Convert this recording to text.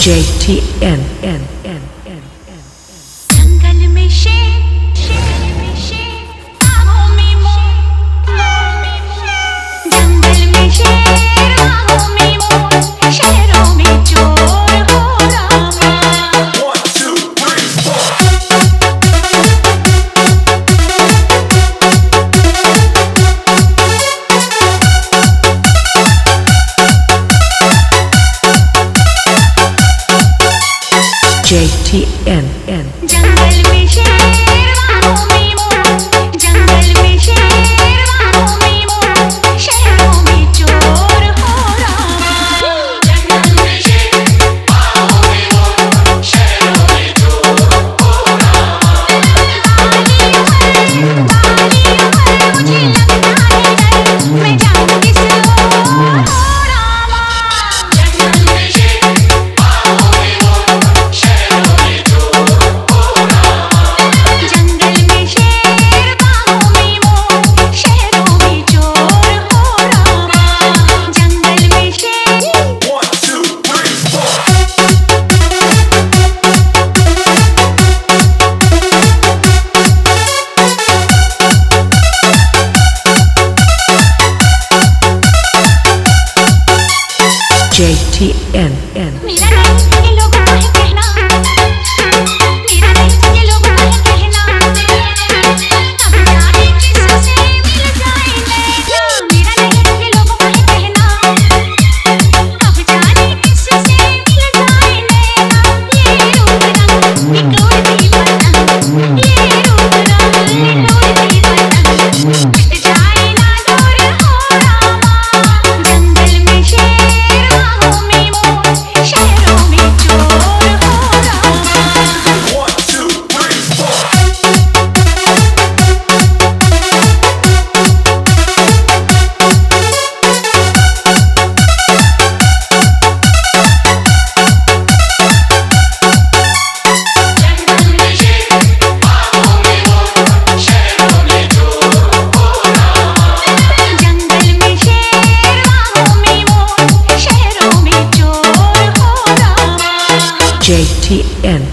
JTN जंगल में शेर बाहों में मोर जंगल में शेर बाहों में मोर शहरों में चोर हो रामा। 1 2 3 JTN जंगल में शेर बाहों में मोर जंगल में शेर बाहों में मोर शहरों में चोर हो रामा। जंगल में शेर बाहों में मोर शहरों में चोर हो रामा। मुझे लगता है डर मैं जाऊं किस ओर हो रामा। जंगल में शेर बाहों में मोर शहरों में चोर हो रामा। जंगल में शेर बाहों में मोर शहरों में चोर हो रामा। जंगल में शेर 1 2 3 4 JTN मेरा नहीं ये लोगों का है कहना मेरा नहीं ये लोगों का है कहना अब जाने किससे मिल जाए नैना। मेरा नहीं ये लोगों का है कहना अब जाने किससे मिल जाए नैना। ये रूप रंग एक उड़ती पतंग ये रूप रंग एक उड़ती पतंग कट जाए ना दूर हो रामा। जंगल में शेर बाहों में मोर शहरों में चोर हो रामा। 1 2 3 4 जंगल में शेर बाहों में मोर शहरों में चोर हो रामा। जंगल में शेर बाहों में मोर शहरों में चोर हो रामा। JTN